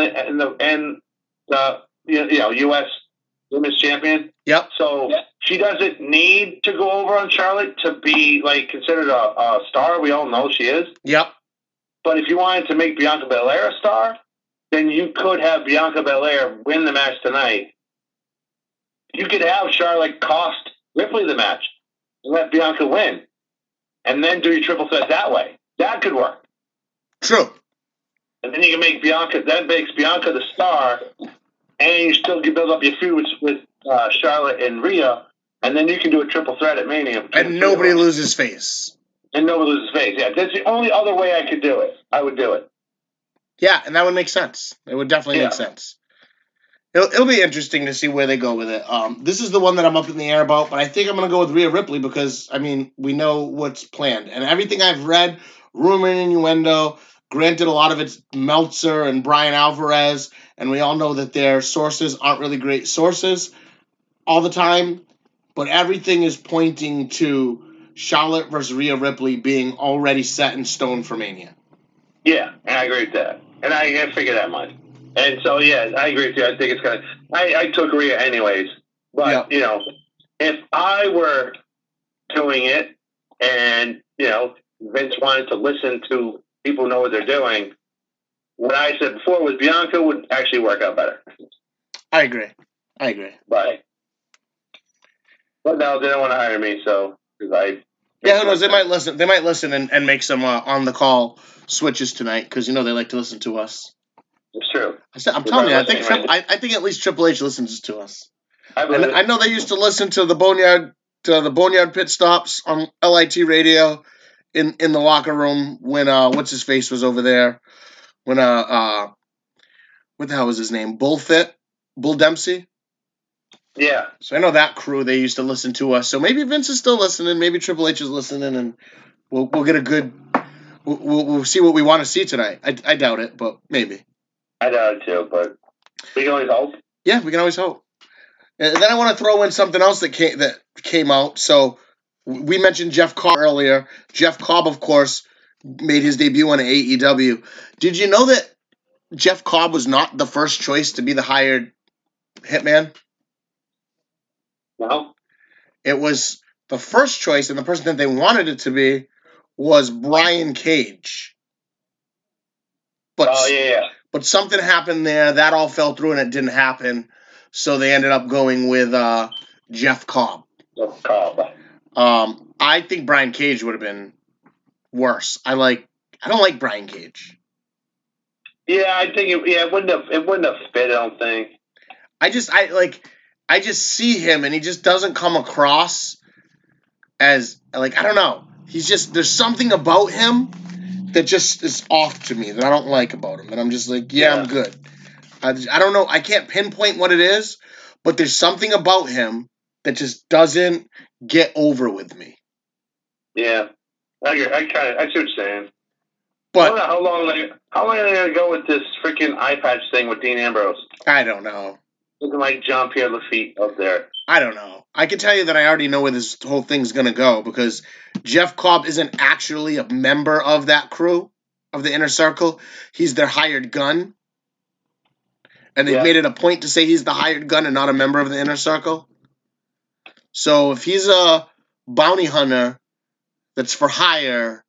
the US Women's Champion. Yep. So she doesn't need to go over on Charlotte to be considered a star. We all know she is. Yep. But if you wanted to make Bianca Belair a star, then you could have Bianca Belair win the match tonight. You could have Charlotte cost Ripley the match and let Bianca win. And then do your triple threat that way. That could work. True. And then you can make Bianca, that makes Bianca the star, and you still can build up your feud with Charlotte and Rhea, and then you can do a triple threat at Mania. And nobody loses face. And nobody loses face, yeah. That's the only other way I could do it. I would do it. Yeah, and that would make sense. It would definitely make sense. It'll be interesting to see where they go with it. This is the one that I'm up in the air about, but I think I'm going to go with Rhea Ripley because, we know what's planned. And everything I've read, rumor and innuendo, granted a lot of it's Meltzer and Brian Alvarez, and we all know that their sources aren't really great sources all the time, but everything is pointing to Charlotte versus Rhea Ripley being already set in stone for Mania. Yeah, and I agree with that. And I figured that much. And so, yeah, I agree with you. I think it's going to... I took Rhea anyways. But, if I were doing it and, Vince wanted to listen to people who know what they're doing, what I said before was Bianca would actually work out better. I agree. But no, they don't want to hire me, so... who knows? They might listen. They might listen and make some on-the-call switches tonight because, they like to listen to us. It's true. I'm telling you, I think at least Triple H listens to us. I know they used to listen to the Boneyard Pit Stops on LIT radio in the locker room when what's his face was over there. When what the hell was his name? Bull Dempsey. Yeah. So I know that crew, they used to listen to us. So maybe Vince is still listening. Maybe Triple H is listening, and we'll get a good. We'll see what we want to see tonight. I doubt it, but maybe. I doubt it too, but we can always hope. Yeah, we can always hope. And then I want to throw in something else that came out. So we mentioned Jeff Cobb earlier. Jeff Cobb, of course, made his debut on AEW. Did you know that Jeff Cobb was not the first choice to be the hired Hitman? No. It was the first choice, and the person that they wanted it to be was Brian Cage. But, But something happened there. That all fell through, and it didn't happen. So they ended up going with Jeff Cobb. Jeff Cobb. I think Brian Cage would have been worse. I don't like Brian Cage. Yeah, I think it wouldn't have fit. I don't think. I just see him, and he just doesn't come across as I don't know. There's something about him that just is off to me that I don't like about him. And I'm just like, I'm good. I don't know. I can't pinpoint what it is, but there's something about him that just doesn't get over with me. Yeah, I see what you're saying. But how long are they going to go with this freaking eye patch thing with Dean Ambrose? I don't know. Looking like Jean-Pierre Lafitte up there. I don't know. I can tell you that I already know where this whole thing's going to go because Jeff Cobb isn't actually a member of that crew, of the Inner Circle. He's their hired gun. And they've made it a point to say he's the hired gun and not a member of the Inner Circle. So if he's a bounty hunter that's for hire,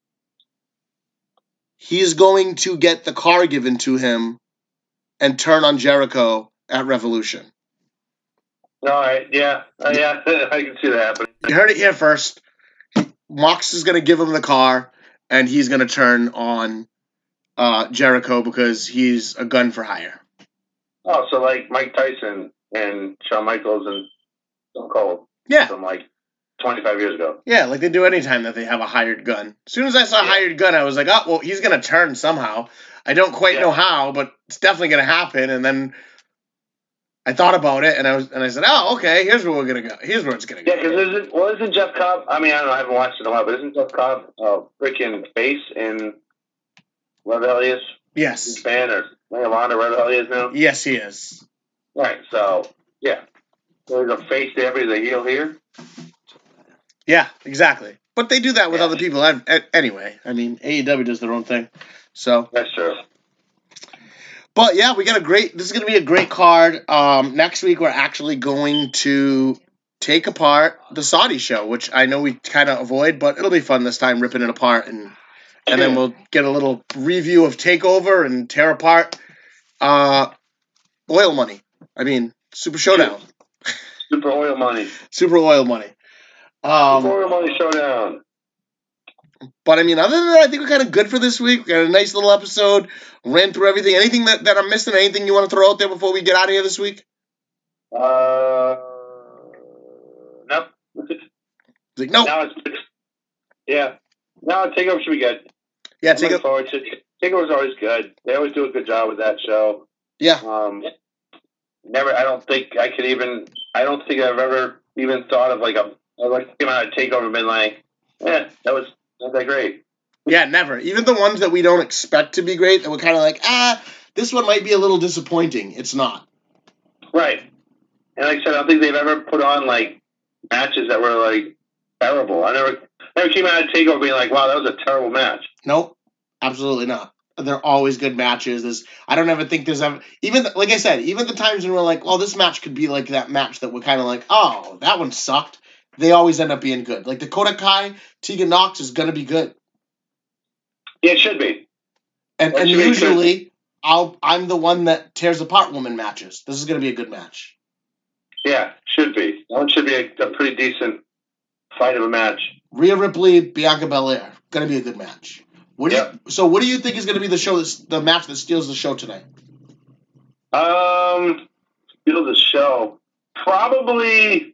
he's going to get the car given to him and turn on Jericho at Revolution. All right, yeah, I can see that happening. You heard it here first. Mox is going to give him the car, and he's going to turn on Jericho because he's a gun for hire. Oh, so like Mike Tyson and Shawn Michaels and Stone Cold. Yeah. From like 25 years ago. Yeah, like they do anytime that they have a hired gun. As soon as I saw a hired gun, I was like, oh, well, he's going to turn somehow. I don't quite know how, but it's definitely going to happen. And then I thought about it, and I said, oh, okay, here's where we're going to go. Here's where it's going to go. Yeah, because isn't Jeff Cobb, I mean, I don't know, I haven't watched it in a while, but isn't Jeff Cobb freaking face in whatever the hell he is? Yes. Japan or Ring of Honor, whatever the hell he is now? Yes, he is. Right, so, yeah. There's a face there, but there's a heel here. Yeah, exactly. But they do that with other people anyway. I mean, AEW does their own thing. So that's true. But yeah, this is going to be a great card. Next week, we're actually going to take apart the Saudi show, which I know we kind of avoid, but it'll be fun this time ripping it apart. And then we'll get a little review of TakeOver and tear apart Oil Money. I mean, Super Showdown. Super Oil Money. Super Oil Money. Super Oil Money Showdown. But I mean, other than that, I think we're kind of good for this week. We got a nice little episode. Ran through everything. Anything that I'm missing? Anything you want to throw out there before we get out of here this week? Nope. Like, nope. Now it's No, TakeOver should be good. Yeah, TakeOver's always good. They always do a good job with that show. Yeah. I don't think I've ever even thought of came out of TakeOver and been like, that was not that great. Yeah, never. Even the ones that we don't expect to be great, that we're kind of like, this one might be a little disappointing. It's not. Right. And like I said, I don't think they've ever put on matches that were terrible. I never came out of TakeOver being like, wow, that was a terrible match. Nope, absolutely not. They're always good matches. I don't ever think there's ever, even like I said, even the times when we're like, well, this match could be like that match that we're kind of like, oh, that one sucked. They always end up being good. Like the Dakota Kai, Tegan Nox is gonna be good. Yeah, it should be. And usually, I'm the one that tears apart women matches. This is gonna be a good match. Yeah, should be. That one should be a pretty decent fight of a match. Rhea Ripley, Bianca Belair, gonna be a good match. What do you think is gonna be the match that steals the show tonight? Steals the show. Probably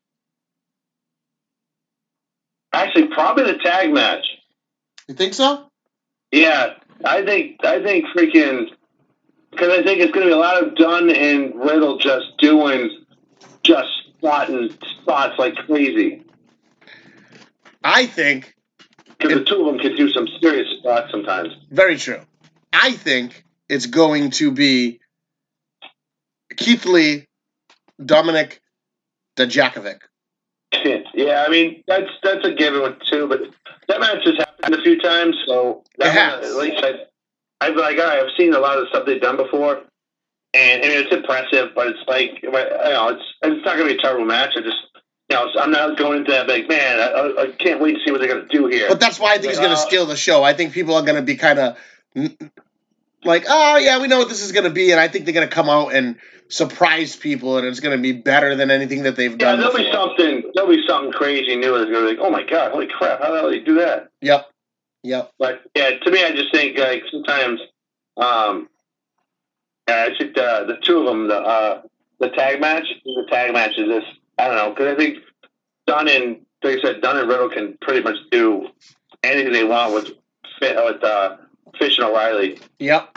the tag match. You think so? Yeah, I think freaking, because I think it's going to be a lot of Dunn and Riddle just spotting spots like crazy. I think because the two of them can do some serious spots sometimes. Very true. I think it's going to be Keith Lee, Dominic Dijakovic. Yeah, I mean that's a given with two, but that match has happened a few times, so that one, at least I'd be like, all right, I've seen a lot of the stuff they've done before, and I mean it's impressive, but it's it's not going to be a terrible match. I'm not going into that like, man, I can't wait to see what they're going to do here. But that's why I think it's going to steal the show. I think people are going to be kind of like, oh yeah, we know what this is going to be, and I think they're going to come out and surprise people, and it's going to be better than anything that they've done. Yeah, there'll be something crazy new that's going to be like, oh my god, holy crap, how the hell did they do that? Yep. But yeah, to me, I just think sometimes, I think the two of them, the tag match is this. I don't know, because I think Dunn and Riddle can pretty much do anything they want with Fish and O'Reilly. Yep.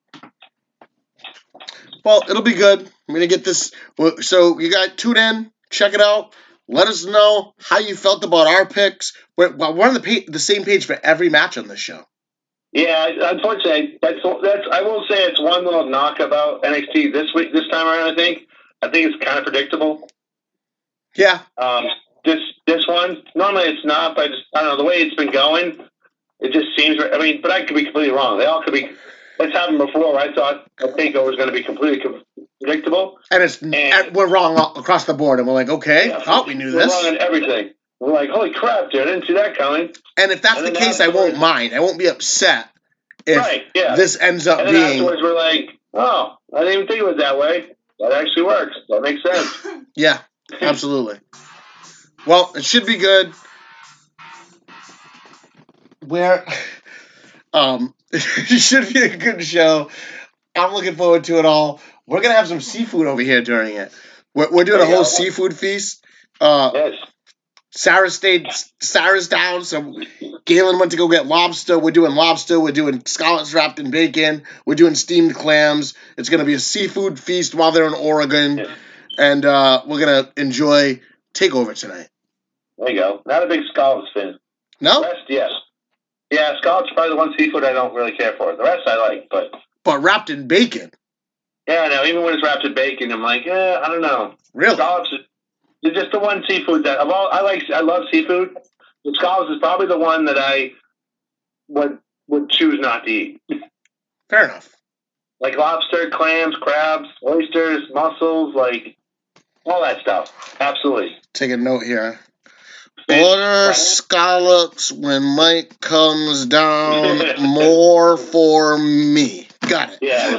Well, it'll be good. I'm going to get this. So you got tune in, check it out. Let us know how you felt about our picks. We're on the same page for every match on this show. Yeah, unfortunately, that's. I will say it's one little knock about NXT this time around. I think it's kind of predictable. Yeah. This one normally it's not, but I don't know the way it's been going. It just seems. I mean, but I could be completely wrong. They all could be. It's happened before. I thought a takeover was going to be completely predictable, and we're wrong across the board. And we're like, okay, we knew this. We're wrong on everything. We're like, holy crap, dude! I didn't see that coming. And if that's the case, I won't mind. I won't be upset if this ends up being. And afterwards, we're like, oh, I didn't even think it was that way. That actually works. That makes sense. Yeah, absolutely. Well, it should be good. It should be a good show. I'm looking forward to it all. We're gonna have some seafood over here during it. We're doing a whole seafood feast. Yes. Sarah's down, so Galen went to go get lobster. We're doing lobster. We're doing scallops wrapped in bacon. We're doing steamed clams. It's gonna be a seafood feast while they're in Oregon, and we're gonna enjoy Takeover tonight. There you go. Not a big scallops fan. No? The rest, yes. Yeah, scallops is probably the one seafood I don't really care for. The rest I like, but wrapped in bacon. Yeah, I know. Even when it's wrapped in bacon, I'm like, I don't know. Really? Scallops is just the one seafood that I love seafood. The scallops is probably the one that I would choose not to eat. Fair enough. Like lobster, clams, crabs, oysters, mussels, like all that stuff. Absolutely. Take a note here. Order scallops when Mike comes down. More for me. Got it.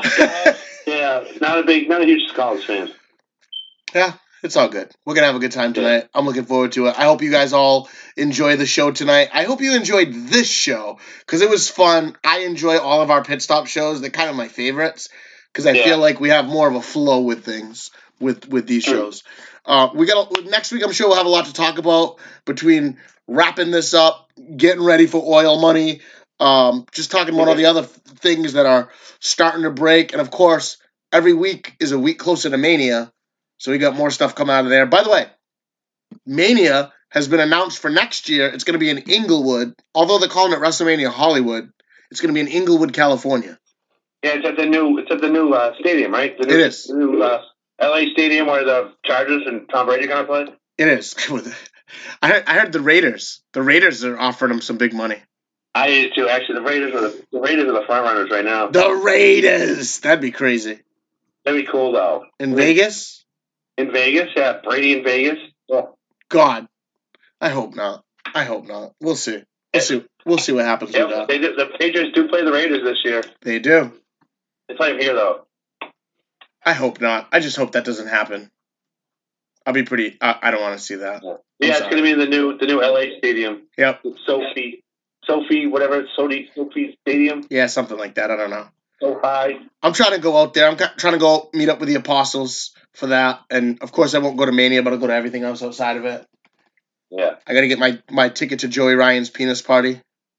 Yeah. Not a huge scallops fan. Yeah, it's all good. We're gonna have a good time tonight. I'm looking forward to it. I hope you guys all enjoy the show tonight. I hope you enjoyed this show because it was fun. I enjoy all of our pit stop shows. They're kind of my favorites because I feel like we have more of a flow with things with these shows. Next week, I'm sure we'll have a lot to talk about between wrapping this up, getting ready for oil money, just talking about all the other things that are starting to break. And, of course, every week is a week closer to Mania, so we got more stuff coming out of there. By the way, Mania has been announced for next year. It's going to be in Inglewood. Although they're calling it WrestleMania Hollywood, it's going to be in Inglewood, California. Yeah, it's at the new stadium, right? It is. The new LA Stadium where the Chargers and Tom Brady are going to play? It is. I heard the Raiders. The Raiders are offering them some big money. I did too. Actually, the Raiders are the front runners right now. The Raiders. That'd be crazy. That'd be cool though. In Vegas? In Vegas, yeah. Brady in Vegas. Yeah. God, I hope not. We'll see. We'll see what happens with that. The Patriots do play the Raiders this year. They do. They play them here though. I hope not. I just hope that doesn't happen. I'll be pretty. I don't want to see that. Yeah, it's going to be the new LA Stadium. Yep. Sophie, whatever, Sophie Stadium. Yeah, something like that. I don't know. So high. I'm trying to go out there. I'm trying to go meet up with the Apostles for that. And, of course, I won't go to Mania, but I'll go to everything else outside of it. Yeah. I got to get my ticket to Joey Ryan's penis party.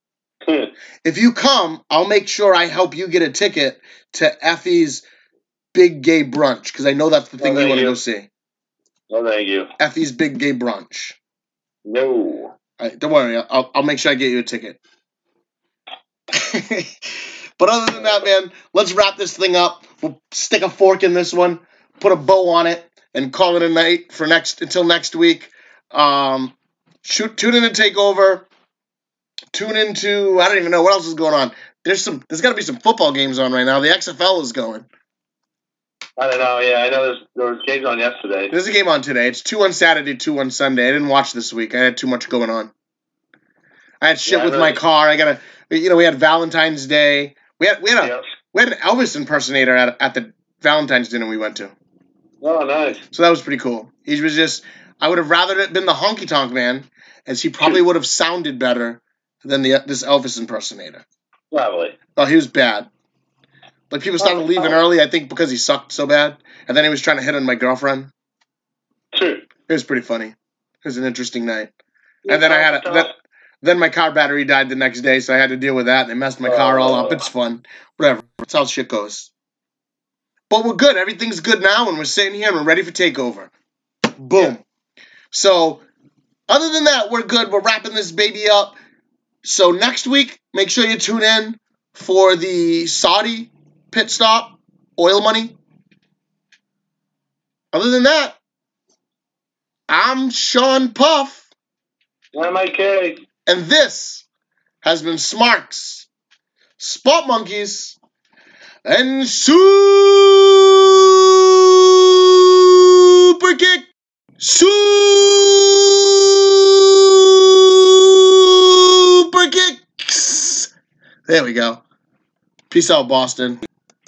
If you come, I'll make sure I help you get a ticket to Effie's Big Gay Brunch, because I know that's the thing you want to go see. No, thank you. Effie's Big Gay Brunch. No. Don't worry. I'll make sure I get you a ticket. But other than that, man, let's wrap this thing up. We'll stick a fork in this one, put a bow on it, and call it a night for until next week. Tune in to Takeover. Tune into, I don't even know what else is going on. There's got to be some football games on right now. The XFL is going. I don't know. Yeah, I know there was games on yesterday. There's a game on today. It's 2 on Saturday, 2 on Sunday. I didn't watch this week. I had too much going on. I had shit with my car. We had Valentine's Day. We had an Elvis impersonator at the Valentine's dinner we went to. Oh, nice. So that was pretty cool. He was just, I would have rather it been the Honky Tonk Man, as he probably would have sounded better than this Elvis impersonator. Probably. Oh, he was bad. Like, people started leaving early, I think, because he sucked so bad. And then he was trying to hit on my girlfriend. True. It was pretty funny. It was an interesting night. And then then my car battery died the next day, so I had to deal with that. They messed my car all up. It's fun. Whatever. That's how shit goes. But we're good. Everything's good now, and we're sitting here, and we're ready for Takeover. Boom. Yeah. So, other than that, we're good. We're wrapping this baby up. So, next week, make sure you tune in for the Saudi pit stop, oil money. Other than that, I'm Sean Puff. I'm Mike K. And this has been Smarks, Spot Monkeys, and Super Kick. Super Kicks. There we go. Peace out, Boston.